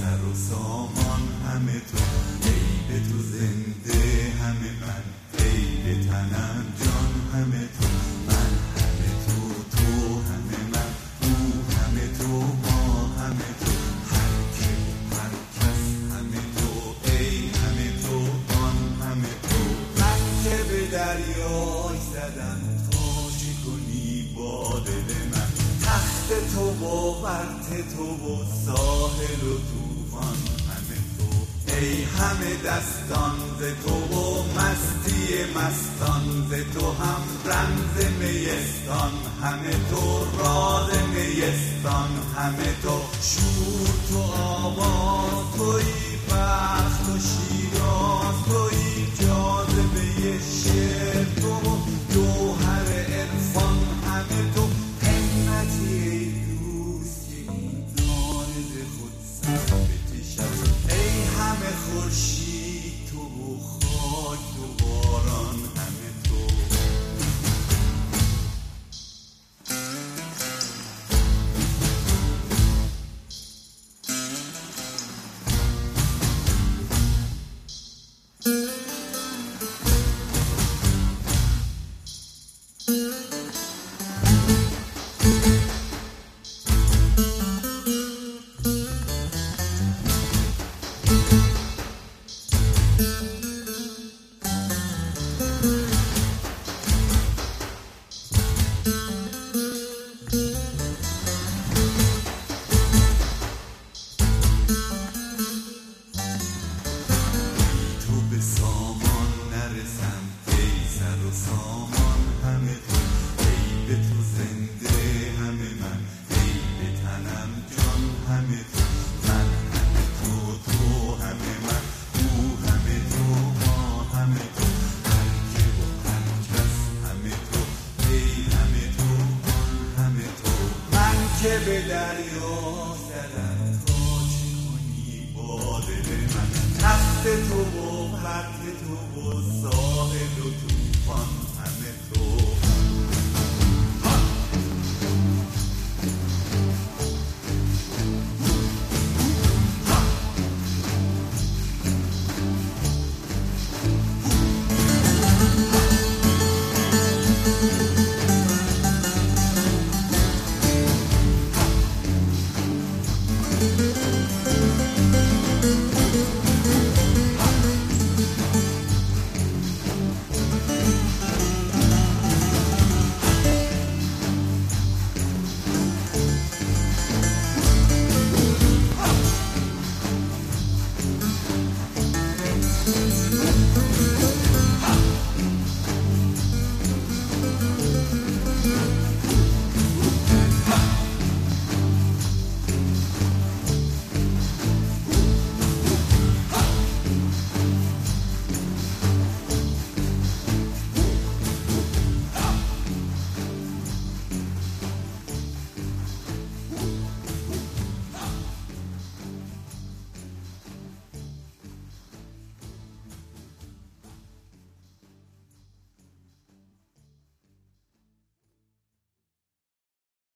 سر و سامان همه تو، ای به تو زنده همه من، ای به تنم جان همه تو، من همه تو، تو همه من، او همه تو، ما همه تو، هر که هر کس همه تو، ای همه تو، آن همه تو. من که به دریای زدم تا چه کنی با دل من، تخت تو و ورط تو و ساحل و طوفان همه تو، ای همه دستان ز تو و مستی مستان ز تو، هم رمز میستان همه تو، راز نیستان همه تو، شور تو آواز تویی، بخت و شیراز تویی، جاذبه شعر تو و جوهر عرفان همه تو، همتی ای دوست که این دانه ز خود سر بکشد، ای همه خورشید تو و خاک و باران همه تو.